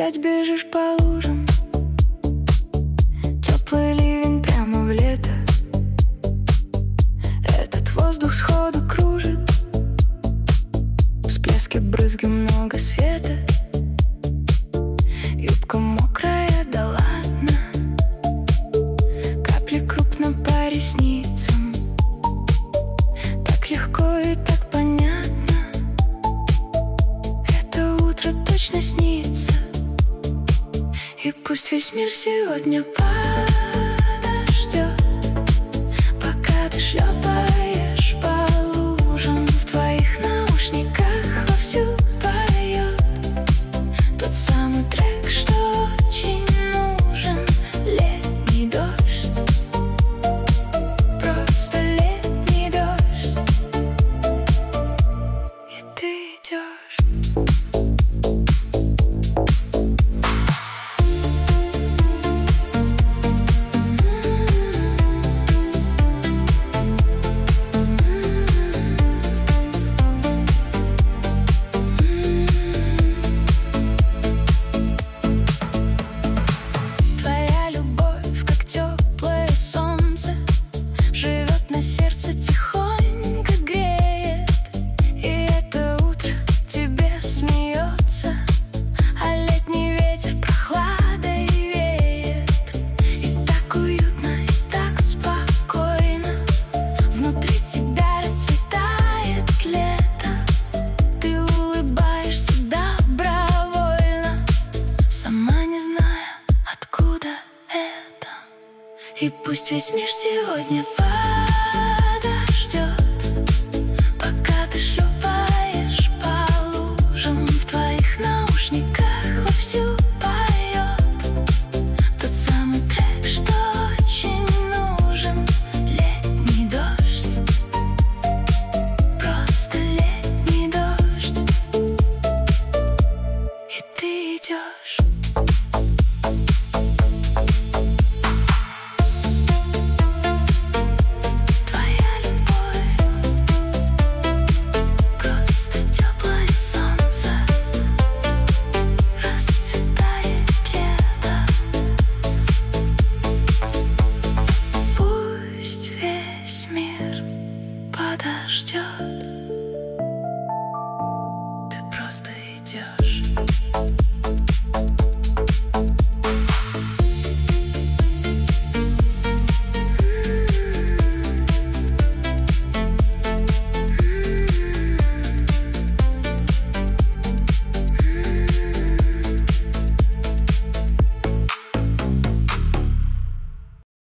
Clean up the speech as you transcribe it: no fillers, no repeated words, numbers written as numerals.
опять бежишь по лужам. Теплый ливень прямо в лето. Этот воздух сходу кружит. Всплески, брызги, много света. Юбка мокрая, да ладно. Капли крупно по ресницам. Так легко и так понятно. Это утро точно снится. И пусть весь мир сегодня подождет, пока ты шлепаешь по лужам. В твоих наушниках вовсю поет тот самый трек, что очень нужен. Летний дождь, просто летний дождь. И ты идешь. Твоя любовь, как теплое солнце, живет на сердце, тихонько греет. И это утро тебе смеется, а летний ветер прохладой веет. И так уютно, и так спокойно. Внутри тебя расцветает лето. Ты улыбаешься добровольно, сама не зная, откуда это. И пусть весь мир сегодня подождет, пока ты шлепаешь по лужам. В твоих наушниках вовсю поет тот самый трек, что очень нужен. Летний дождь, просто летний дождь. И ты идешь.